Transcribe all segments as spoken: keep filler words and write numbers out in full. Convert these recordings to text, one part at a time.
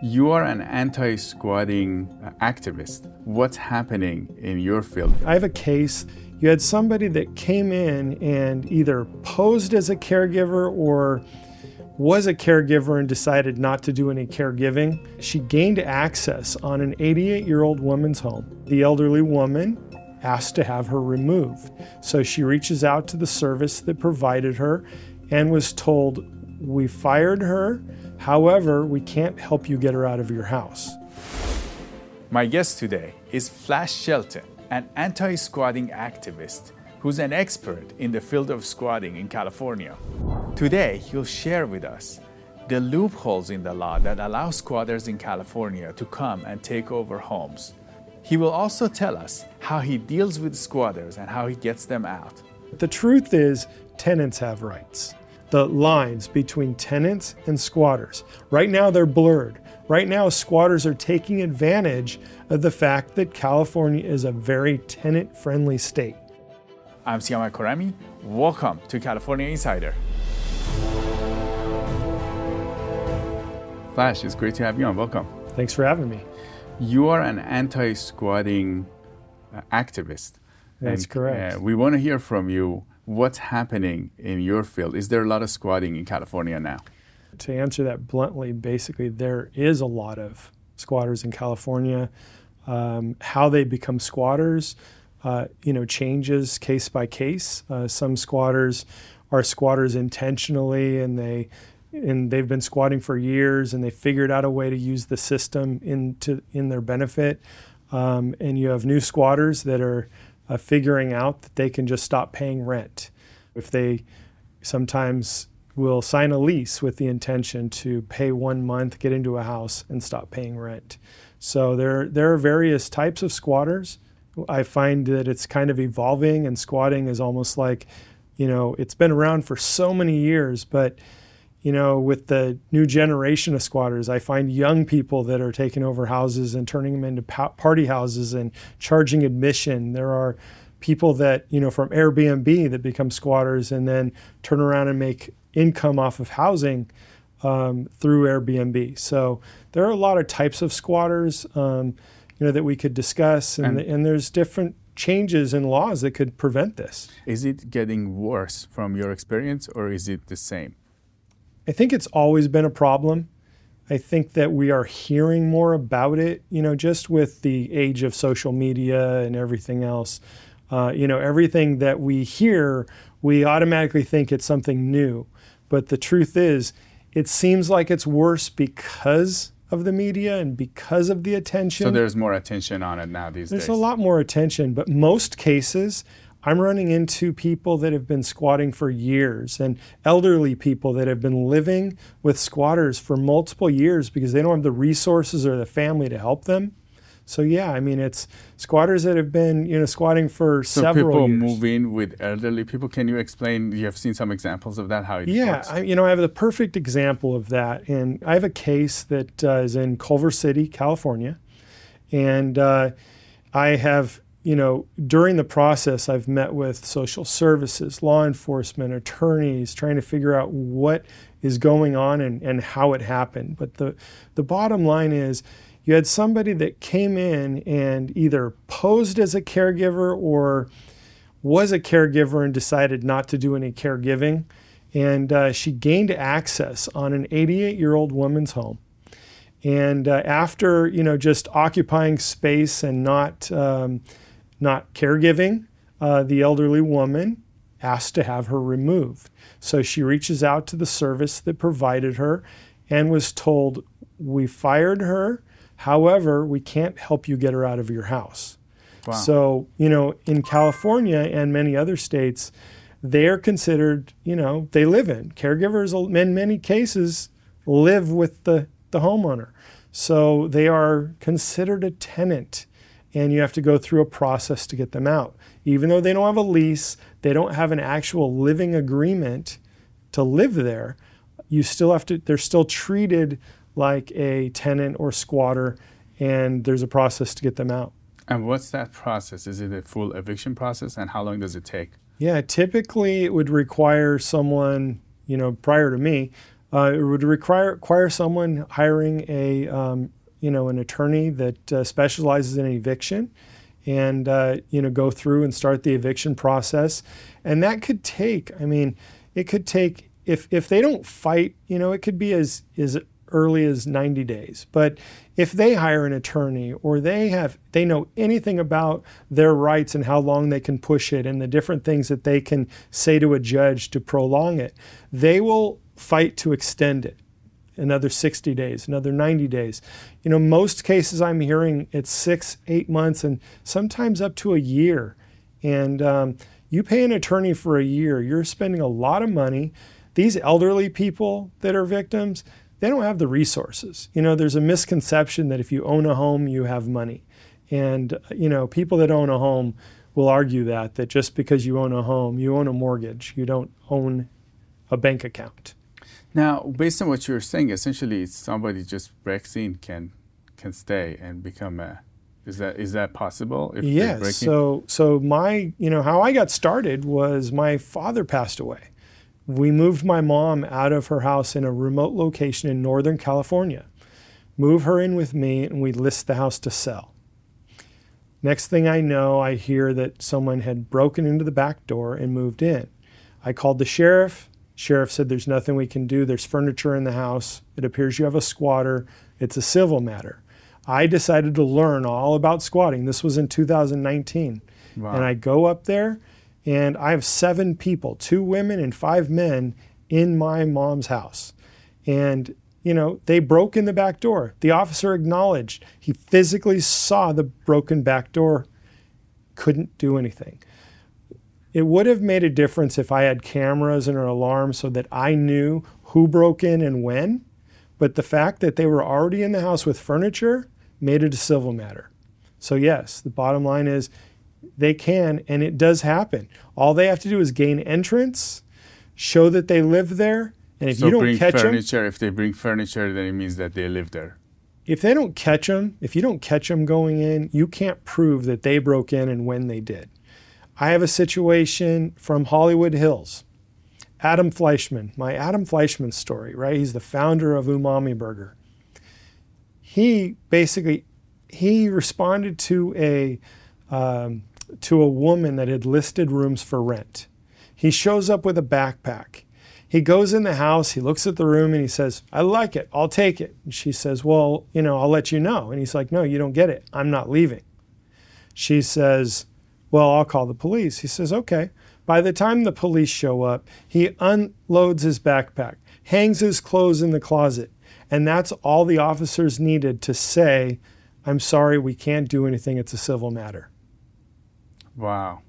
You are an anti-squatting activist. What's happening in your field? I have a case. You had somebody that came in and either posed as a caregiver or was a caregiver and decided not to do any caregiving. She gained access on an eighty-eight-year-old woman's home. The elderly woman asked to have her removed. So she reaches out to the service that provided her and was told, "We fired her. However, we can't help you get her out of your house." My guest today is Flash Shelton, an anti-squatting activist who's an expert in the field of squatting in California. Today, he'll share with us the loopholes in the law that allow squatters in California to come and take over homes. He will also tell us how he deals with squatters and how he gets them out. The truth is, tenants have rights. The lines between tenants and squatters, right now they're blurred. Right now, squatters are taking advantage of the fact that California is a very tenant-friendly state. I'm Siamak Khorrami. Welcome to California Insider. Flash, it's great to have you on. Welcome. Thanks for having me. You are an anti-squatting uh, activist. That's and, correct. Uh, we want to hear from you. What's happening in your field? Is there a lot of squatting in California now? To answer that bluntly, basically there is a lot of squatters in California. Um, how they become squatters, uh, you know, changes case by case. Uh, some squatters are squatters intentionally, and they and they've been squatting for years, and they figured out a way to use the system in to in their benefit. Um, and you have new squatters that are Uh, figuring out that they can just stop paying rent. If they sometimes will sign a lease with the intention to pay one month, get into a house, and stop paying rent. So there, there are various types of squatters. I find that it's kind of evolving, and squatting is almost like, you know, it's been around for so many years, but you know, with the new generation of squatters, I find young people that are taking over houses and turning them into party houses and charging admission. There are people that, you know, from Airbnb that become squatters and then turn around and make income off of housing um, through Airbnb. So there are a lot of types of squatters, um, you know, that we could discuss, and, and, and there's different changes in laws that could prevent this. Is it getting worse from your experience, or is it the same? I think it's always been a problem. I think that we are hearing more about it, you know, just with the age of social media and everything else. Uh, you know, everything that we hear, we automatically think it's something new. But the truth is, it seems like it's worse because of the media and because of the attention. So there's more attention on it now these There's days. There's a lot more attention, but most cases, I'm running into people that have been squatting for years, and elderly people that have been living with squatters for multiple years because they don't have the resources or the family to help them. So yeah, I mean, it's squatters that have been, you know, squatting for so several years. So people move in with elderly people. Can you explain? You have seen some examples of that, how it yeah, works? Yeah, you know, I have the perfect example of that. And I have a case that uh, is in Culver City, California. And uh, I have... You know, during the process, I've met with social services, law enforcement, attorneys, trying to figure out what is going on and, and how it happened. But the, the bottom line is, you had somebody that came in and either posed as a caregiver or was a caregiver and decided not to do any caregiving. And uh, she gained access on an eighty-eight-year-old woman's home. And uh, after, you know, just occupying space and not... Um, not caregiving, uh, the elderly woman asked to have her removed. So she reaches out to the service that provided her and was told, "We fired her. However, we can't help you get her out of your house." Wow. So, you know, in California and many other states, they're considered, you know, they live in. Caregivers in many cases live with the, the homeowner. So they are considered a tenant. And you have to go through a process to get them out. Even though they don't have a lease, they don't have an actual living agreement to live there, you still have to, they're still treated like a tenant or squatter, and there's a process to get them out. And what's that process? Is it a full eviction process, and how long does it take? Yeah, typically it would require someone, you know, prior to me, Uh, it would require, require someone hiring a, um, you know, an attorney that uh, specializes in eviction and, uh, you know, go through and start the eviction process. And that could take, I mean, it could take, if, if they don't fight, you know, it could be as, as early as ninety days. But if they hire an attorney or they have, they know anything about their rights and how long they can push it and the different things that they can say to a judge to prolong it, they will fight to extend it another sixty days, another ninety days. You know, most cases I'm hearing it's six, eight months and sometimes up to a year. And um, you pay an attorney for a year, you're spending a lot of money. These elderly people that are victims, they don't have the resources. You know, there's a misconception that if you own a home, you have money. And, you know, people that own a home will argue that, that just because you own a home, you own a mortgage, you don't own a bank account. Now, based on what you're saying, essentially somebody just breaks in can can stay and become a, is that is that possible? If yes, so, so my, you know, how I got started was my father passed away. We moved my mom out of her house in a remote location in Northern California, move her in with me, and we list the house to sell. Next thing I know, I hear that someone had broken into the back door and moved in. I called the sheriff. Sheriff said, there's nothing we can do. There's furniture in the house. It appears you have a squatter. It's a civil matter. I decided to learn all about squatting. This was in two thousand nineteen. Wow. And I go up there, and I have seven people, two women and five men in my mom's house. And, you know, they broke in the back door. The officer acknowledged he physically saw the broken back door, couldn't do anything. It would have made a difference if I had cameras and an alarm so that I knew who broke in and when. But the fact that they were already in the house with furniture made it a civil matter. So yes, the bottom line is they can, and it does happen. All they have to do is gain entrance, show that they live there, and if so you don't bring catch furniture, them, if they bring furniture, then it means that they live there. If they don't catch them, if you don't catch them going in, you can't prove that they broke in and when they did. I have a situation from Hollywood Hills. Adam Fleischman, my Adam Fleischman story, right? He's the founder of Umami Burger. He basically, he responded to a, um, to a woman that had listed rooms for rent. He shows up with a backpack. He goes in the house, he looks at the room and he says, I like it, I'll take it. And she says, well, you know, I'll let you know. And he's like, no, you don't get it, I'm not leaving. She says, well, I'll call the police. He says, okay. By the time the police show up, he unloads his backpack, hangs his clothes in the closet, and that's all the officers needed to say, I'm sorry, we can't do anything, it's a civil matter. Wow.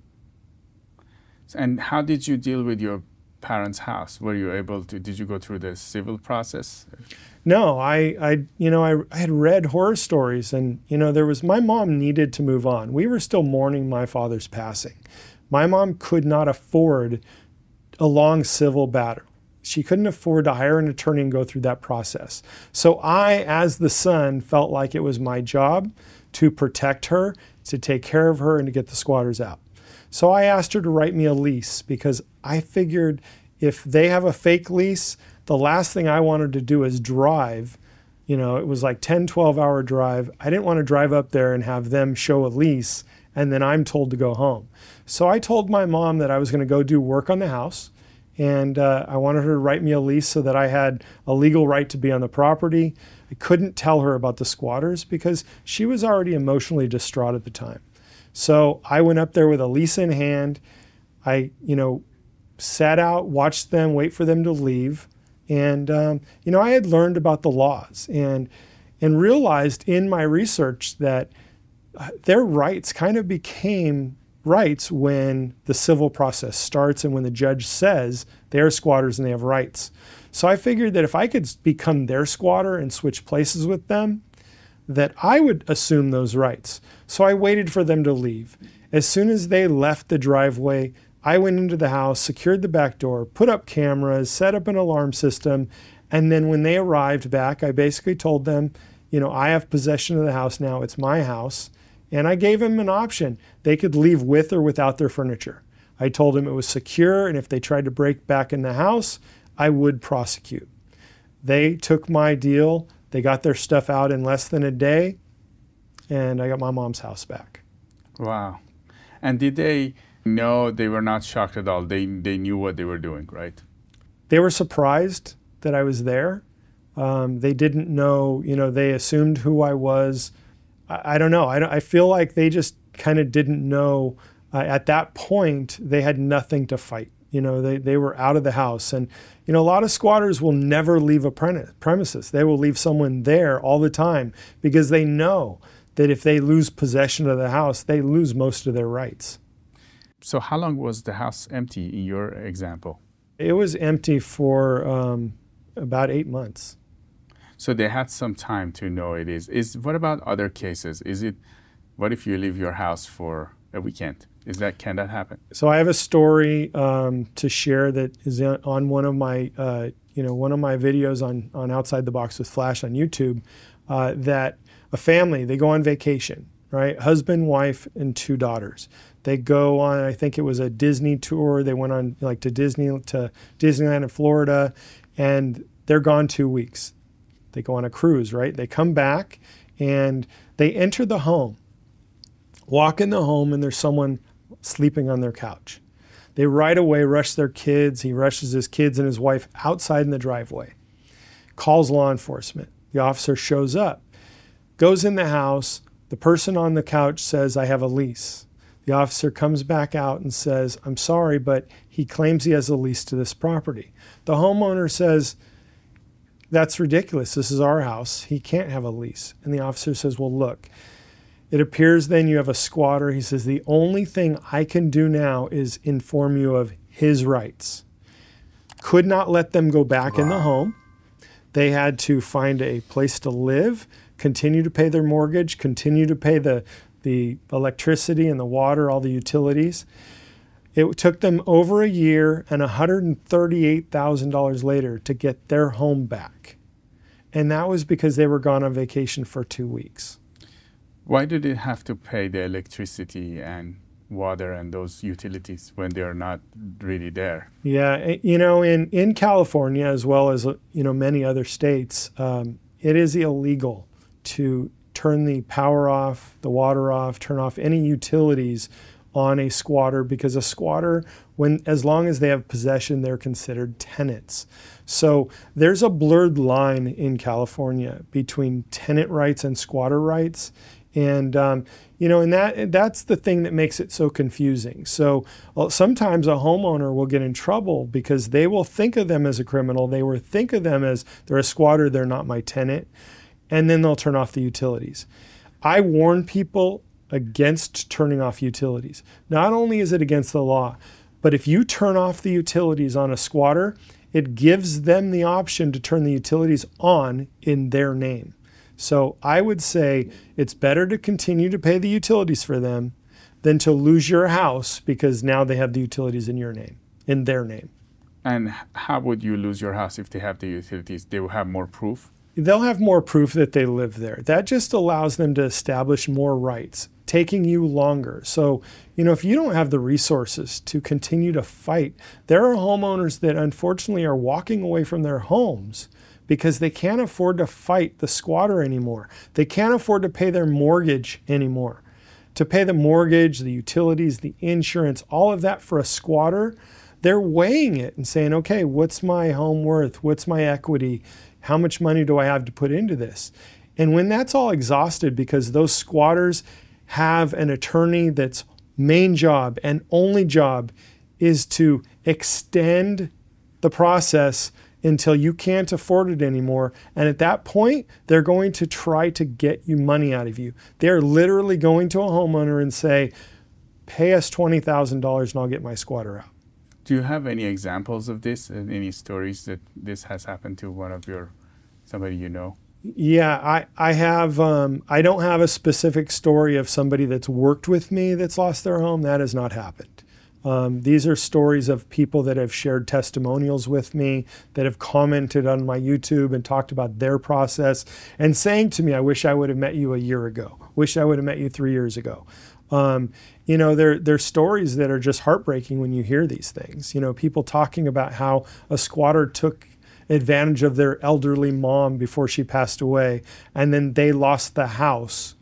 And how did you deal with your parents' house? Were you able to, did you go through the civil process? No, I, I, you know, I, I had read horror stories and, you know, there was, my mom needed to move on. We were still mourning my father's passing. My mom could not afford a long civil battle. She couldn't afford to hire an attorney and go through that process. So I, as the son, felt like it was my job to protect her, to take care of her, and to get the squatters out. So I asked her to write me a lease because I figured if they have a fake lease, the last thing I wanted to do is drive. You know, it was like ten, twelve hour drive. I didn't want to drive up there and have them show a lease and then I'm told to go home. So I told my mom that I was going to go do work on the house, and uh, I wanted her to write me a lease so that I had a legal right to be on the property. I couldn't tell her about the squatters because she was already emotionally distraught at the time. So I went up there with a lease in hand. I, you know, sat out, watched them, wait for them to leave. And, um, you know, I had learned about the laws and, and realized in my research that their rights kind of became rights when the civil process starts and when the judge says they're squatters and they have rights. So I figured that if I could become their squatter and switch places with them, that I would assume those rights. So I waited for them to leave. As soon as they left the driveway, I went into the house, secured the back door, put up cameras, set up an alarm system, and then when they arrived back, I basically told them, you know, I have possession of the house now, it's my house. And I gave them an option. They could leave with or without their furniture. I told them it was secure, and if they tried to break back in the house, I would prosecute. They took my deal. They got their stuff out in less than a day, and I got my mom's house back. Wow. And did they know? They were not shocked at all? They, they knew what they were doing, right? They were surprised that I was there. Um, they didn't know, you know, they assumed who I was. I, I don't know. I, don't, I feel like they just kind of didn't know. Uh, at that point, they had nothing to fight. You know, they, they were out of the house. And, you know, a lot of squatters will never leave a premises. They will leave someone there all the time because they know that if they lose possession of the house, they lose most of their rights. So how long was the house empty in your example? It was empty for um, about eight months. So they had some time to know it is. Is what about other cases? Is it, what if you leave your house for a weekend? Is that, can that happen? So I have a story um, to share that is on one of my, uh, you know, one of my videos on, on Outside the Box with Flash on YouTube, uh, that a family, they go on vacation, right? Husband, wife, and two daughters. They go on, I think it was a Disney tour. They went on like to Disney, to Disneyland in Florida, and they're gone two weeks. They go on a cruise, right? They come back and they enter the home, walk in the home, and there's someone sleeping on their couch. They right away rush their kids. He rushes his kids and his wife outside in the driveway, calls law enforcement. The officer shows up, goes in the house. The person on the couch says, I have a lease. The officer comes back out and says, I'm sorry, but he claims he has a lease to this property. The homeowner says, that's ridiculous. This is our house. He can't have a lease. And the officer says, well, look, it appears then you have a squatter. He says, the only thing I can do now is inform you of his rights. Could not let them go back wow. in the home. They had to find a place to live, continue to pay their mortgage, continue to pay the, the electricity and the water, all the utilities. It took them over a year and one hundred thirty-eight thousand dollars later to get their home back. And that was because they were gone on vacation for two weeks. Why did they have to pay the electricity and water and those utilities when they're not really there? Yeah, you know, in, in California, as well as, you know, many other states, um, it is illegal to turn the power off, the water off, turn off any utilities on a squatter, because a squatter, when as long as they have possession, they're considered tenants. So there's a blurred line in California between tenant rights and squatter rights. And, um, you know, and that that's the thing that makes it so confusing. So well, sometimes a homeowner will get in trouble because they will think of them as a criminal. They will think of them as they're a squatter, they're not my tenant. And then they'll turn off the utilities. I warn people against turning off utilities. Not only is it against the law, but if you turn off the utilities on a squatter, it gives them the option to turn the utilities on in their name. So I would say it's better to continue to pay the utilities for them than to lose your house because now they have the utilities in your name, in their name. And how would you lose your house if they have the utilities? They will have more proof? They'll have more proof that they live there. That just allows them to establish more rights, taking you longer. So, you know, if you don't have the resources to continue to fight, there are homeowners that unfortunately are walking away from their homes because they can't afford to fight the squatter anymore. They can't afford to pay their mortgage anymore. To pay the mortgage, the utilities, the insurance, all of that for a squatter, they're weighing it and saying, okay, what's my home worth? What's my equity? How much money do I have to put into this? And when that's all exhausted, because those squatters have an attorney that's main job and only job is to extend the process until you can't afford it anymore. And at that point, they're going to try to get you money out of you. They're literally going to a homeowner and say, pay us twenty thousand dollars and I'll get my squatter out. Do you have any examples of this, any stories that this has happened to one of your, somebody you know? Yeah, I, I have, um, I don't have a specific story of somebody that's worked with me that's lost their home. That has not happened. Um, these are stories of people that have shared testimonials with me, that have commented on my YouTube and talked about their process and saying to me, I wish I would have met you a year ago. Wish I would have met you three years ago. Um, you know, there there's stories that are just heartbreaking when you hear these things. You know, people talking about how a squatter took advantage of their elderly mom before she passed away. And then they lost the house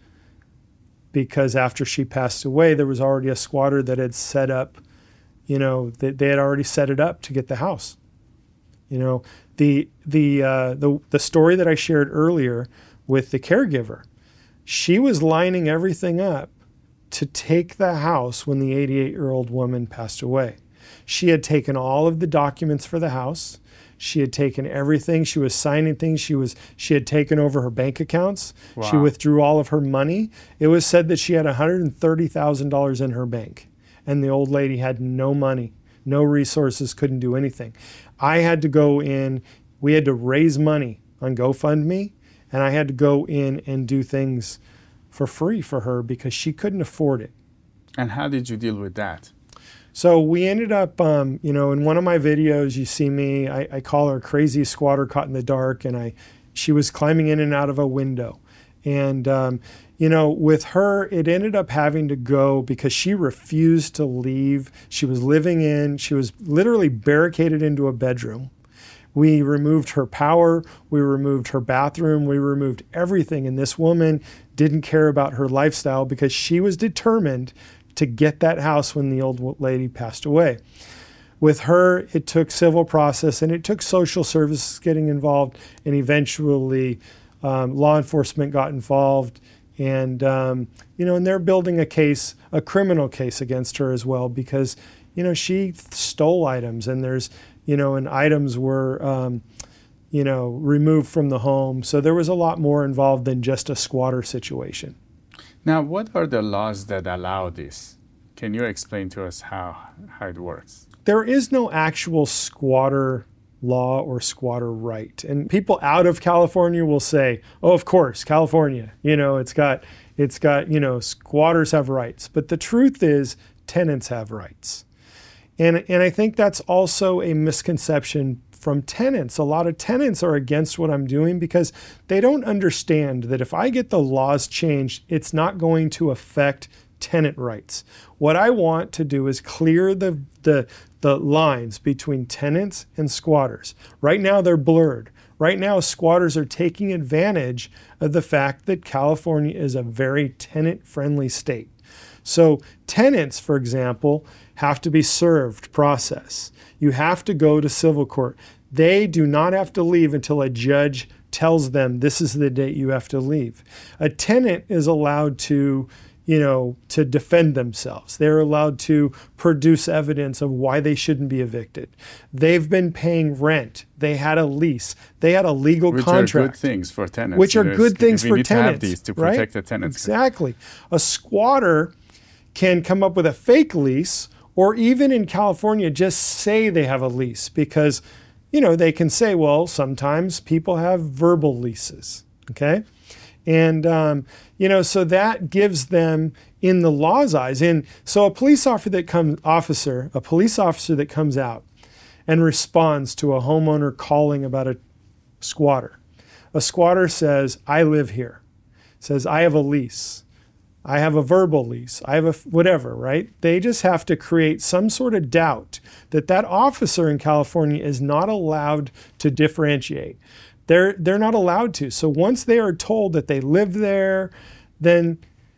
because after she passed away, there was already a squatter that had set up, you know, they, they had already set it up to get the house. You know, the, the, uh, the, the story that I shared earlier with the caregiver, she was lining everything up to take the house when the eighty-eight-year-old woman passed away. She had taken all of the documents for the house. She had taken everything. She was signing things. She was she had taken over her bank accounts. Wow. She withdrew all of her money. It was said that she had one hundred thirty thousand dollars in her bank, and the old lady had no money, no resources, couldn't do anything. I had to go in. We had to raise money on GoFundMe, and I had to go in and do things for free for her because she couldn't afford it. And how did you deal with that? So we ended up, um, you know, in one of my videos, you see me, I, I call her Crazy Squatter Caught in the Dark, and I, she was climbing in and out of a window. And, um, you know, with her, it ended up having to go because she refused to leave. She was living in, she was literally barricaded into a bedroom. We removed her power, we removed her bathroom, we removed everything. And this woman didn't care about her lifestyle because she was determined to get that house when the old lady passed away. With her, it took civil process and it took social services getting involved, and eventually um, law enforcement got involved. And, um, you know, and they're building a case, a criminal case against her as well because, you know, she stole items, and there's, you know, and items were, um, you know, removed from the home. So there was a lot more involved than just a squatter situation. Now, what are the laws that allow this? Can you explain to us how, how it works? There is no actual squatter law or squatter right. And people out of California will say, oh, of course, California, you know, it's got, it's got, you know, squatters have rights. But the truth is tenants have rights. And, and I think that's also a misconception from tenants. A lot of tenants are against what I'm doing because they don't understand that if I get the laws changed, it's not going to affect tenant rights. What I want to do is clear the, the, the lines between tenants and squatters. Right now they're blurred. Right now squatters are taking advantage of the fact that California is a very tenant-friendly state. So tenants, for example, have to be served process. You have to go to civil court. They do not have to leave until a judge tells them this is the date you have to leave. A tenant is allowed to, you know, to defend themselves. They're allowed to produce evidence of why they shouldn't be evicted. They've been paying rent. They had a lease. They had a legal which contract. Which are good things for tenants. Which are good things for tenants. We need to have these to protect right? the tenants. Exactly. A squatter can come up with a fake lease, or even in California, just say they have a lease because, you know, they can say, well, sometimes people have verbal leases, okay? And, um, you know, so that gives them in the law's eyes. And so a police officer that comes, officer, a police officer that comes out and responds to a homeowner calling about a squatter. A squatter says, I live here. Says, I have a lease. I have a verbal lease, I have a whatever, right? They just have to create some sort of doubt that that officer in California is not allowed to differentiate. They're, they're not allowed to. So once they are told that they live there, then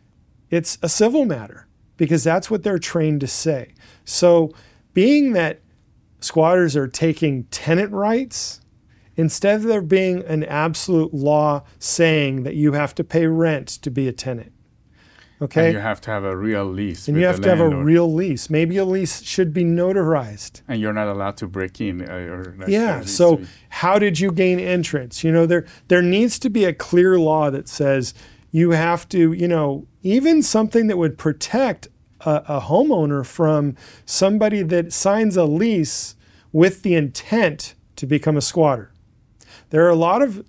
it's a civil matter because that's what they're trained to say. So being that squatters are taking tenant rights, instead of there being an absolute law saying that you have to pay rent to be a tenant. Okay. And you have to have a real lease. And with you have the to have a landlord. real lease. Maybe a lease should be notarized. And you're not allowed to break in. Uh, or like yeah. So how did you gain entrance? You know, there there needs to be a clear law that says you have to, you know, even something that would protect a, a homeowner from somebody that signs a lease with the intent to become a squatter. There are a lot of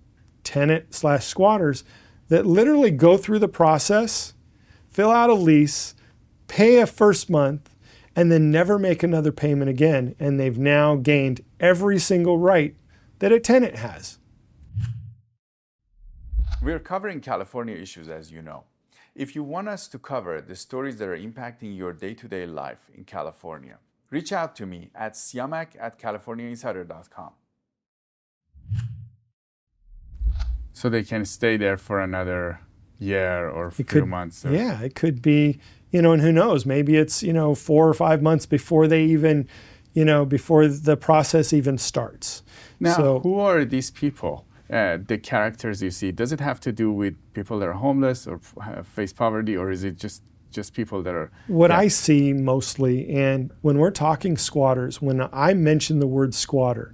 tenant slash squatters that literally go through the process, fill out a lease, pay a first month, and then never make another payment again. And they've now gained every single right that a tenant has. We're covering California issues, as you know. If you want us to cover the stories that are impacting your day-to-day life in California, reach out to me at siamak at california insider dot com. So they can stay there for another year or a few could, months. Or... Yeah, it could be, you know, and who knows, maybe it's, you know, four or five months before they even, you know, before the process even starts. Now, so, who are these people? Uh, the characters you see, does it have to do with people that are homeless or f- face poverty, or is it just, just people that are... What yeah. I see mostly, and when we're talking squatters, when I mention the word squatter,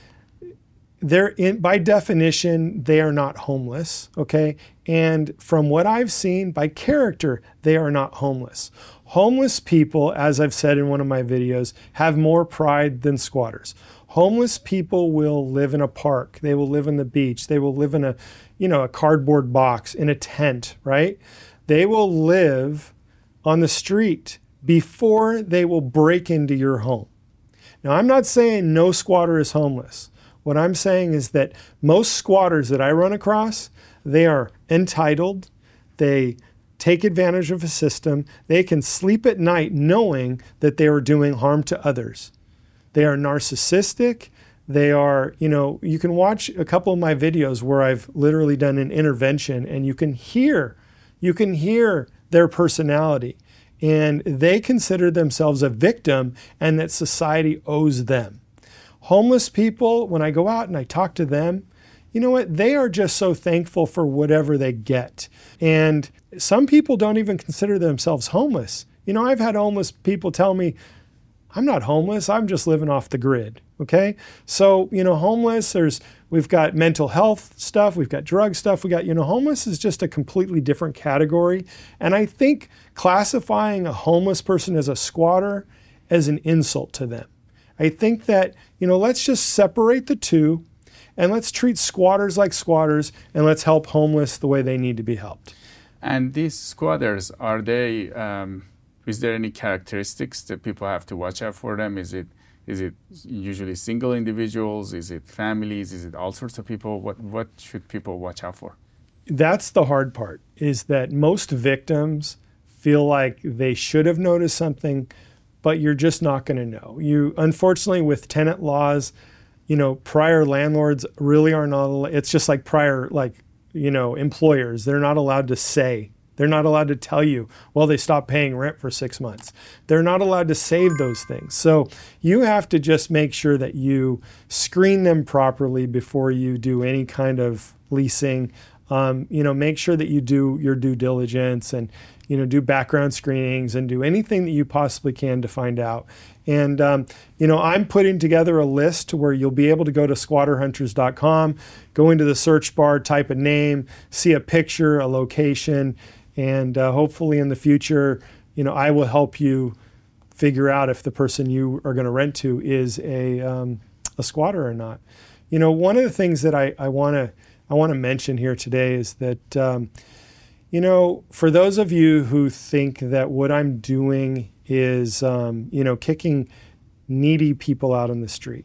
they're in, by definition, they are not homeless, okay? And from what I've seen, by character, they are not homeless. Homeless people, as I've said in one of my videos, have more pride than squatters. Homeless people will live in a park. They will live on the beach. They will live in a, you know, a cardboard box, in a tent, right? They will live on the street before they will break into your home. Now, I'm not saying no squatter is homeless. What I'm saying is that most squatters that I run across, they are entitled. They take advantage of a system. They can sleep at night knowing that they are doing harm to others. They are narcissistic. They are, you know, you can watch a couple of my videos where I've literally done an intervention, and you can hear, you can hear their personality. And they consider themselves a victim and that society owes them. Homeless people, when I go out and I talk to them, you know what? They are just so thankful for whatever they get. And some people don't even consider themselves homeless. You know, I've had homeless people tell me, I'm not homeless, I'm just living off the grid, okay? So, you know, homeless, there's, we've got mental health stuff, we've got drug stuff, we got, you know, homeless is just a completely different category. And I think classifying a homeless person as a squatter is an insult to them. I think that, you know, let's just separate the two and let's treat squatters like squatters and let's help homeless the way they need to be helped. And these squatters, are they, um, is there any characteristics that people have to watch out for them? Is it is it usually single individuals? Is it families? Is it all sorts of people? What what should people watch out for? That's the hard part, is that most victims feel like they should have noticed something, but you're just not going to know. You, unfortunately, with tenant laws, you know, prior landlords really are not, it's just like prior, like, you know, employers. They're not allowed to say, they're not allowed to tell you, well, they stopped paying rent for six months. They're not allowed to save those things. So you have to just make sure that you screen them properly before you do any kind of leasing. Um, you know, make sure that you do your due diligence and, you know, do background screenings and do anything that you possibly can to find out. And, um, you know, I'm putting together a list where you'll be able to go to squatter hunters dot com, go into the search bar, type a name, see a picture, a location, and uh, hopefully in the future, you know, I will help you figure out if the person you are going to rent to is a, um, a squatter or not. You know, one of the things that I, I want to I want to mention here today is that, um, you know, for those of you who think that what I'm doing is, um, you know, kicking needy people out on the street,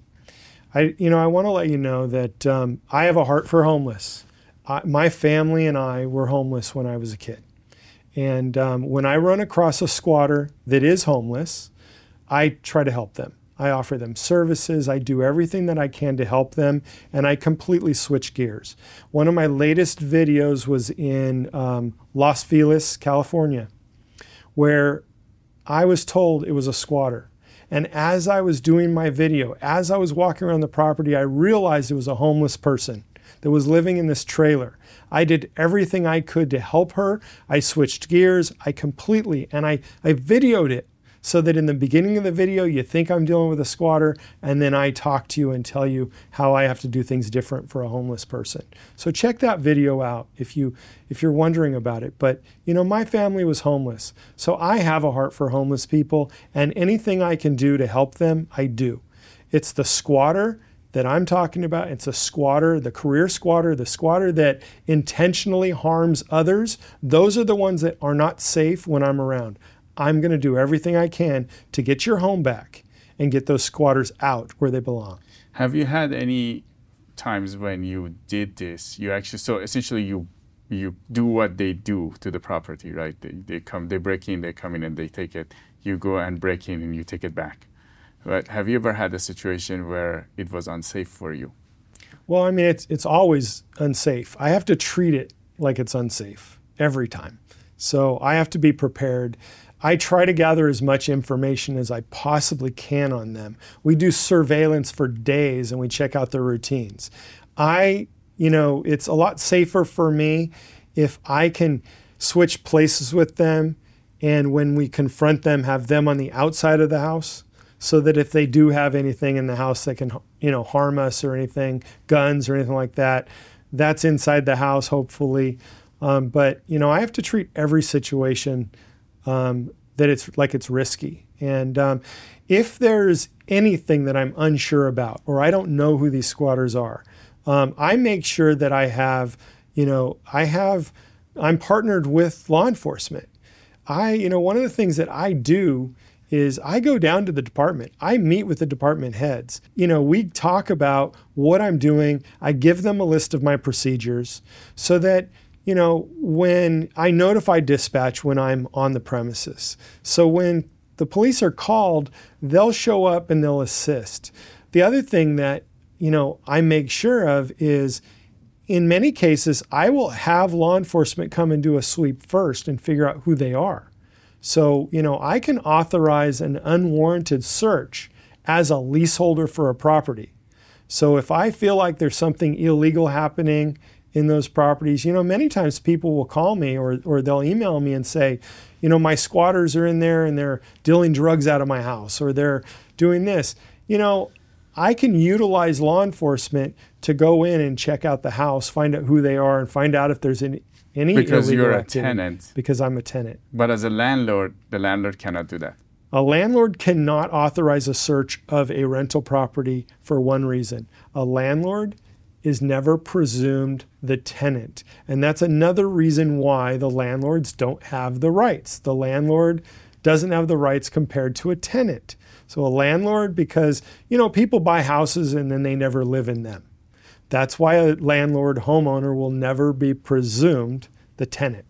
I, you know, I want to let you know that um, I have a heart for homeless. I, my family and I were homeless when I was a kid. And um, when I run across a squatter that is homeless, I try to help them. I offer them services. I do everything that I can to help them, and I completely switch gears. One of my latest videos was in um, Los Feliz, California, where I was told it was a squatter. And as I was doing my video, as I was walking around the property, I realized it was a homeless person that was living in this trailer. I did everything I could to help her. I switched gears. I completely, and I, I videoed it, so that in the beginning of the video, you think I'm dealing with a squatter, and then I talk to you and tell you how I have to do things different for a homeless person. So check that video out if, you, if you're wondering about it. But, you know, my family was homeless, so I have a heart for homeless people, and anything I can do to help them, I do. It's the squatter that I'm talking about. It's a squatter, the career squatter, the squatter that intentionally harms others. Those are the ones that are not safe when I'm around. I'm going to do everything I can to get your home back and get those squatters out where they belong. Have you had any times when you did this? You actually, so essentially you you do what they do to the property, right? They, they come, they break in, they come in and they take it. You go and break in and you take it back. But have you ever had a situation where it was unsafe for you? Well, I mean, it's it's always unsafe. I have to treat it like it's unsafe every time. So I have to be prepared. I try to gather as much information as I possibly can on them. We do surveillance for days and we check out their routines. I, you know, it's a lot safer for me if I can switch places with them, and when we confront them, have them on the outside of the house, so that if they do have anything in the house that can, you know, harm us or anything, guns or anything like that, that's inside the house, hopefully. Um, but, you know, I have to treat every situation um, that it's like it's risky. And um, if there's anything that I'm unsure about, or I don't know who these squatters are, um, I make sure that I have, you know, I have, I'm partnered with law enforcement. I, you know, one of the things that I do is I go down to the department. I meet with the department heads. You know, we talk about what I'm doing. I give them a list of my procedures so that, you know, when I notify dispatch when I'm on the premises. So when the police are called, they'll show up and they'll assist. The other thing that, you know, I make sure of is, in many cases, I will have law enforcement come and do a sweep first and figure out who they are. So, you know, I can authorize an unwarranted search as a leaseholder for a property. So if I feel like there's something illegal happening in those properties, you know, many times people will call me or, or they'll email me and say, you know, my squatters are in there and they're dealing drugs out of my house, or they're doing this. You know, I can utilize law enforcement to go in and check out the house, find out who they are, and find out if there's any any because illegal you're a activity. tenant. Because I'm a tenant. But as a landlord, the landlord cannot do that. A landlord cannot authorize a search of a rental property for one reason. A landlord is never presumed the tenant. And that's another reason why the landlords don't have the rights. The landlord doesn't have the rights compared to a tenant. So a landlord, because, you know, people buy houses and then they never live in them. That's why a landlord homeowner will never be presumed the tenant.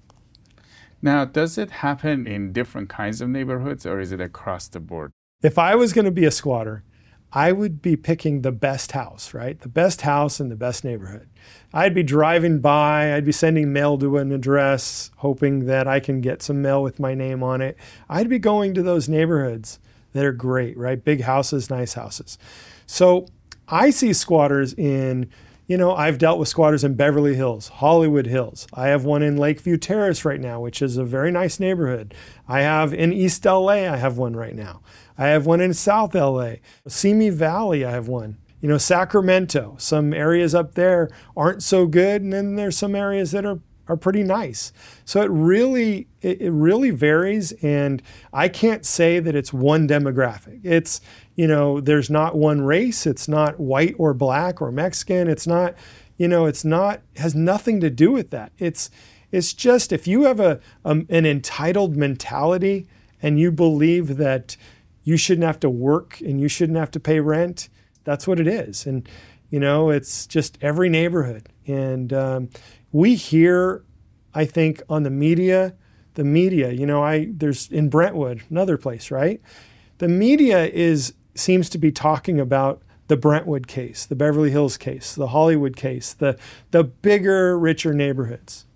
Now, does it happen in different kinds of neighborhoods, or is it across the board? If I was going to be a squatter, I would be picking the best house, right? The best house in the best neighborhood. I'd be driving by, I'd be sending mail to an address, hoping that I can get some mail with my name on it. I'd be going to those neighborhoods that are great, right? Big houses, nice houses. So I see squatters in, you know, I've dealt with squatters in Beverly Hills, Hollywood Hills. I have one in Lakeview Terrace right now, which is a very nice neighborhood. I have in East L A, I have one right now. I have one in South L A. Simi Valley, I have one. You know, Sacramento, some areas up there aren't so good, and then there's some areas that are are pretty nice. So it really, it, it really varies, and I can't say that it's one demographic. It's, you know, there's not one race. It's not white or black or Mexican. It's not, you know, it's not, has nothing to do with that. It's, it's just, if you have a, um, an entitled mentality and you believe that you shouldn't have to work and you shouldn't have to pay rent, that's what it is. And, you know, it's just every neighborhood. And, um, we hear, I think, on the media, the media, you know, I there's in Brentwood, another place, right? The media is seems to be talking about the Brentwood case, the Beverly Hills case, the Hollywood case, the the bigger, richer neighborhoods.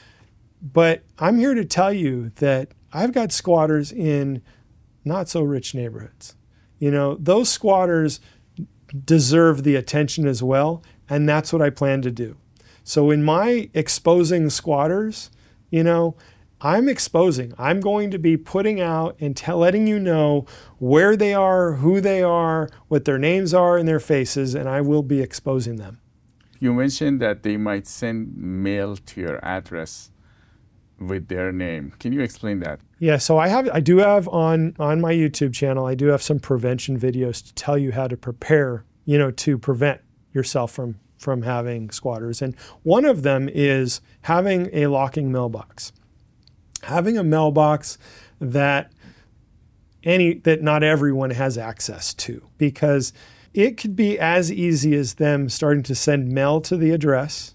But I'm here to tell you that I've got squatters in not so rich neighborhoods. You know, those squatters deserve the attention as well, and that's what I plan to do. So in my exposing squatters, you know, I'm exposing. I'm going to be putting out and tell, letting you know where they are, who they are, what their names are and their faces, and I will be exposing them. You mentioned that they might send mail to your address with their name. Can you explain that? Yeah, so I have, I do have on, on my YouTube channel, I do have some prevention videos to tell you how to prepare, you know, to prevent yourself from from having squatters. And one of them is having a locking mailbox. Having a mailbox that any that not everyone has access to, because it could be as easy as them starting to send mail to the address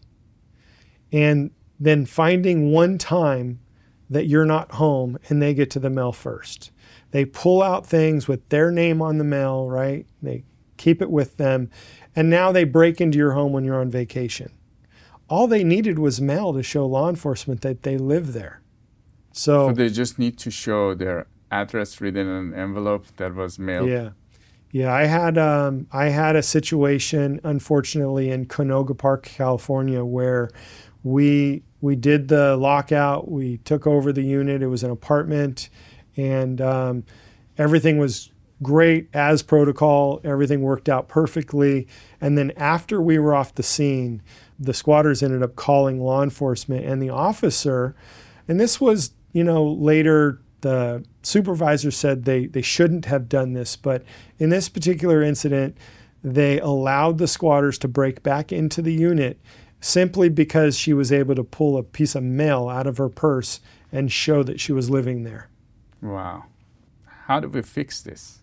and then finding one time that you're not home and they get to the mail first. They pull out things with their name on the mail, right? They keep it with them, and now they break into your home when you're on vacation. All they needed was mail to show law enforcement that they live there. So, so they just need to show their address written in an envelope that was mailed. Yeah. Yeah, I had um, I had a situation, unfortunately, in Canoga Park, California, where we we did the lockout. We took over the unit. It was an apartment, and um, everything was great as protocol. Everything worked out perfectly. And then after we were off the scene, the squatters ended up calling law enforcement, and the officer, and this was, you know, later. The supervisor said they, they shouldn't have done this, but in this particular incident, they allowed the squatters to break back into the unit simply because she was able to pull a piece of mail out of her purse and show that she was living there. Wow. How do we fix this?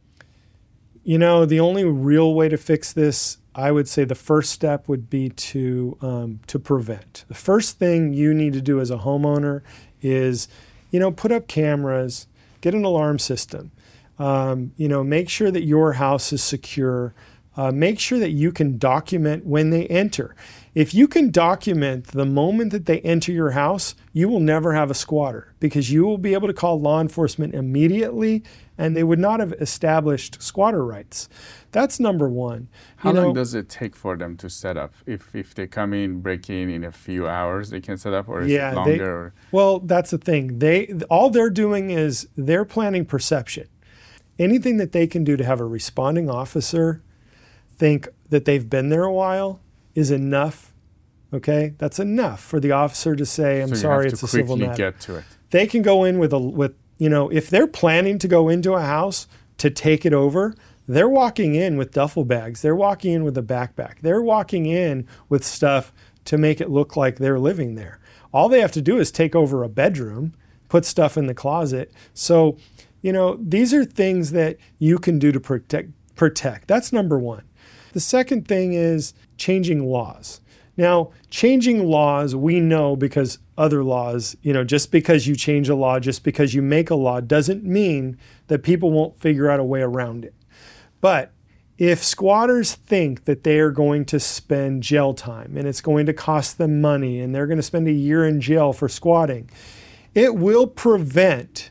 You know, the only real way to fix this, I would say the first step would be to um, to prevent. The first thing you need to do as a homeowner is, you know, put up cameras, get an alarm system, um, you know, make sure that your house is secure, uh, make sure that you can document when they enter. If you can document the moment that they enter your house, you will never have a squatter because you will be able to call law enforcement immediately and they would not have established squatter rights. That's number one. How you long know, does it take for them to set up? If if they come in, break in in a few hours, they can set up, or is yeah, it longer? They, or? Well, that's the thing. They all they're doing is they're planning perception. Anything that they can do to have a responding officer think that they've been there a while is enough. Okay, that's enough for the officer to say, "I'm so sorry, you have it's to a civil quickly matter." Get to it. They can go in with a with you know if they're planning to go into a house to take it over. They're walking in with duffel bags. They're walking in with a backpack. They're walking in with stuff to make it look like they're living there. All they have to do is take over a bedroom, put stuff in the closet. So, you know, these are things that you can do to protect. protect. That's number one. The second thing is changing laws. Now, changing laws, we know because other laws, you know, just because you change a law, just because you make a law, doesn't mean that people won't figure out a way around it. But if squatters think that they are going to spend jail time and it's going to cost them money and they're going to spend a year in jail for squatting, it will prevent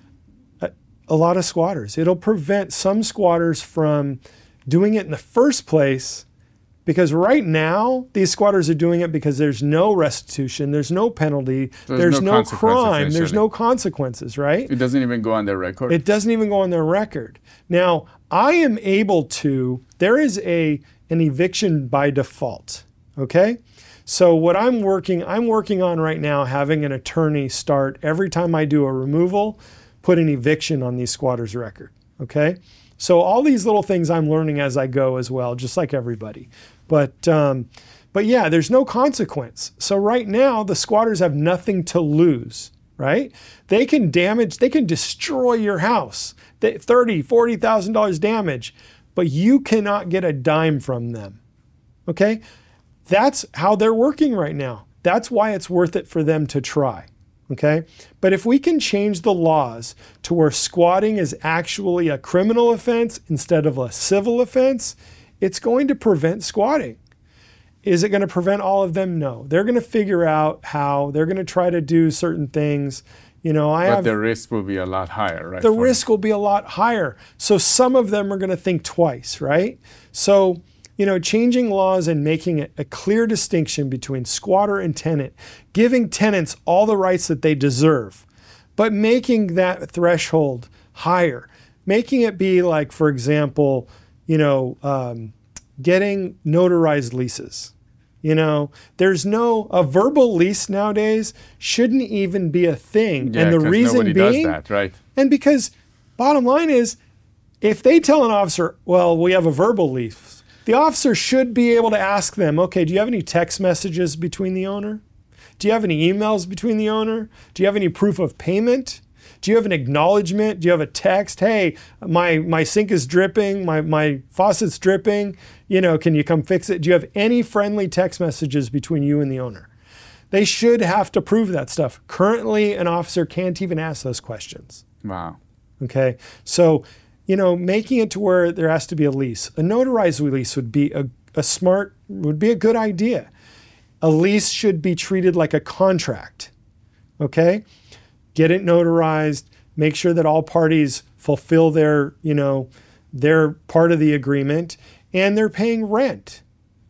a, a lot of squatters. It'll prevent some squatters from doing it in the first place, because right now these squatters are doing it because there's no restitution, there's no penalty, there's, there's no, no crime, there's no consequences, right? It doesn't even go on their record. It doesn't even go on their record. Now, I am able to, there is a an eviction by default, okay? So what I'm working, I'm working on right now having an attorney start every time I do a removal, put an eviction on these squatters' record, okay? So all these little things I'm learning as I go as well, just like everybody. But um, but yeah, there's no consequence. So right now, the squatters have nothing to lose, right? They can damage, they can destroy your house, thirty thousand dollars, forty thousand dollars damage, but you cannot get a dime from them, okay? That's how they're working right now. That's why it's worth it for them to try, okay? But if we can change the laws to where squatting is actually a criminal offense instead of a civil offense, it's going to prevent squatting. Is it going to prevent all of them? No. They're going to figure out how. They're going to try to do certain things. You know, I but have, the risk will be a lot higher, right? The risk will be a lot higher. So some of them are going to think twice, right? So, you know, changing laws and making it a clear distinction between squatter and tenant, giving tenants all the rights that they deserve, but making that threshold higher, making it be like, for example, you know, um, getting notarized leases. You know, there's no, a verbal lease nowadays shouldn't even be a thing. Yeah, and the reason nobody being, does that, right? And because bottom line is, if they tell an officer, well, we have a verbal lease, the officer should be able to ask them, okay, do you have any text messages between the owner? Do you have any emails between the owner? Do you have any proof of payment? Do you have an acknowledgement? Do you have a text? Hey, my, my sink is dripping, my, my faucet's dripping. You know, can you come fix it? Do you have any friendly text messages between you and the owner? They should have to prove that stuff. Currently, an officer can't even ask those questions. Wow. Okay, so, you know, making it to where there has to be a lease. A notarized lease would be a, a smart, would be a good idea. A lease should be treated like a contract, okay? Get it notarized, make sure that all parties fulfill their, you know, their part of the agreement, and they're paying rent.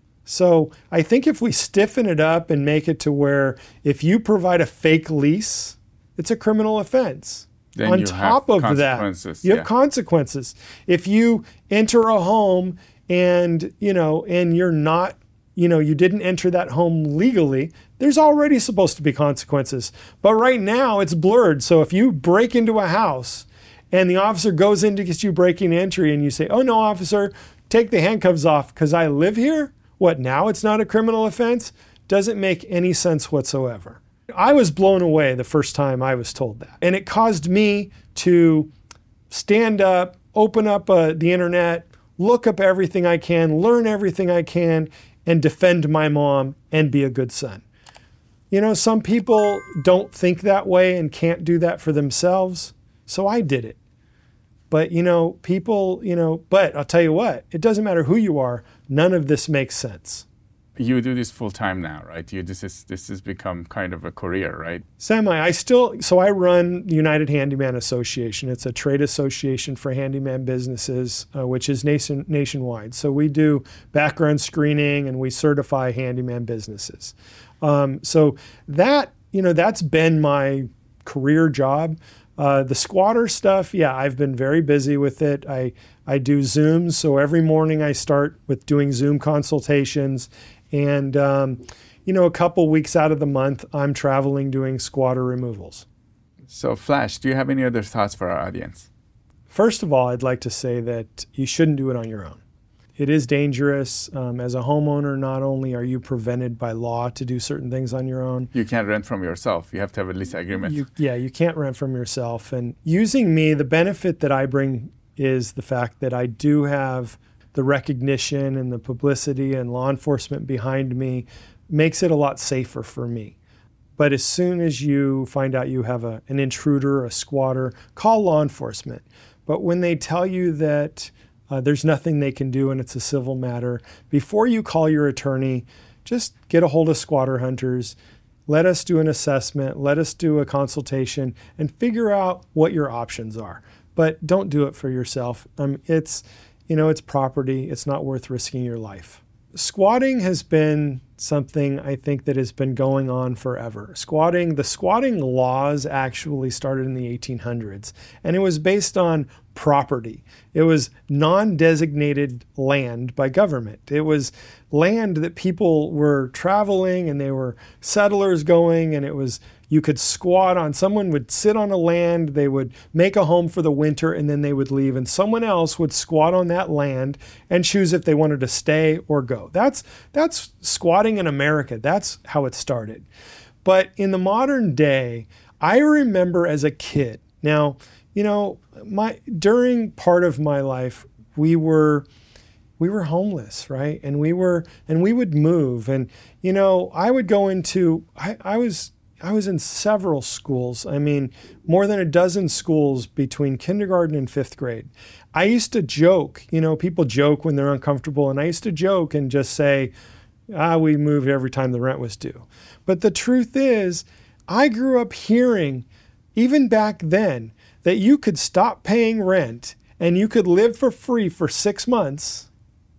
So I think if we stiffen it up and make it to where if you provide a fake lease, it's a criminal offense. Then On you top have of that, you have yeah. consequences. If you enter a home and, you know, and you're not, you know, you didn't enter that home legally, there's already supposed to be consequences. But right now it's blurred. So if you break into a house and the officer goes in to get you breaking entry and you say, oh no, officer, take the handcuffs off because I live here. What, now it's not a criminal offense? Doesn't make any sense whatsoever. I was blown away the first time I was told that. And it caused me to stand up, open up uh, the internet, look up everything I can, learn everything I can, and defend my mom and be a good son. You know, some people don't think that way and can't do that for themselves. So I did it. But, you know, people, you know, but I'll tell you what, it doesn't matter who you are. None of this makes sense. You do this full time now, right? You this is this has become kind of a career, right? Semi. I still so I run the United Handyman Association. It's a trade association for handyman businesses, uh, which is nation nationwide. So we do background screening and we certify handyman businesses. Um, so that you know that's been my career job. Uh, the squatter stuff, yeah, I've been very busy with it. I I do Zooms, so every morning I start with doing Zoom consultations. And, um, you know, a couple weeks out of the month, I'm traveling doing squatter removals. So, Flash, do you have any other thoughts for our audience? First of all, I'd like to say that you shouldn't do it on your own. It is dangerous. Um, as a homeowner, not only are you prevented by law to do certain things on your own. You can't rent from yourself. You have to have a lease agreement. You, yeah, you can't rent from yourself. And using me, the benefit that I bring is the fact that I do have the recognition and the publicity and law enforcement behind me makes it a lot safer for me. But as soon as you find out you have a, an intruder, a squatter, call law enforcement. But when they tell you that uh, there's nothing they can do and it's a civil matter, before you call your attorney, just get a hold of Squatter Hunters. Let us do an assessment. Let us do a consultation and figure out what your options are. But don't do it for yourself. Um, it's You know, it's property. It's not worth risking your life. Squatting has been something I think that has been going on forever. Squatting, the squatting laws actually started in the eighteen hundreds, and it was based on property. It was non-designated land by government. It was land that people were traveling and they were settlers going, and it was you could squat on. Someone would sit on a land, they would make a home for the winter, and then they would leave, and someone else would squat on that land and choose if they wanted to stay or go. That's that's squatting in America. That's how it started. But in the modern day, I remember as a kid. Now, you know, my during part of my life, we were we were homeless, right? And we were and we would move, and you know, I would go into I, I was I was in several schools. I mean, more than a dozen schools between kindergarten and fifth grade. I used to joke, you know, people joke when they're uncomfortable, and I used to joke and just say, ah, we moved every time the rent was due. But the truth is, I grew up hearing, even back then, that you could stop paying rent and you could live for free for six months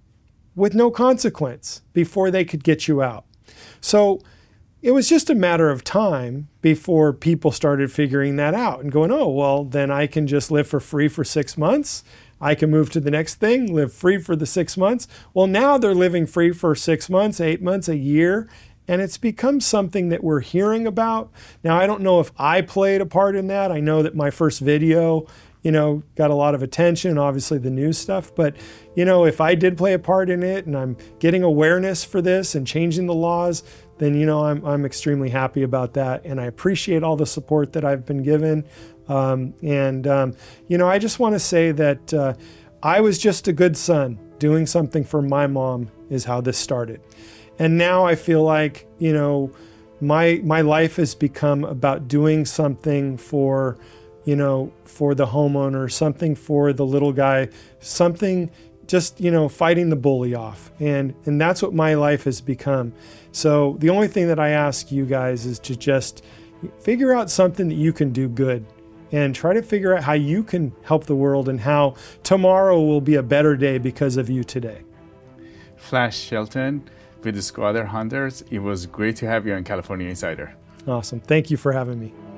with no consequence before they could get you out. So it was just a matter of time before people started figuring that out and going, oh, well, then I can just live for free for six months. I can move to the next thing, live free for the six months. Well, now they're living free for six months, eight months, a year, and it's become something that we're hearing about. Now, I don't know if I played a part in that. I know that my first video, you know, got a lot of attention, obviously the news stuff, but, you know, if I did play a part in it and I'm getting awareness for this and changing the laws, then, you know, I'm, I'm extremely happy about that. And I appreciate all the support that I've been given. Um, and, um, you know, I just want to say that uh, I was just a good son. Doing something for my mom is how this started. And now I feel like, you know, my my life has become about doing something for, you know, for the homeowner, something for the little guy, something just, you know, fighting the bully off. And, and that's what my life has become. So the only thing that I ask you guys is to just figure out something that you can do good and try to figure out how you can help the world and how tomorrow will be a better day because of you today. Flash Shelton with the Squatter Hunters, it was great to have you on California Insider. Awesome. Thank you for having me.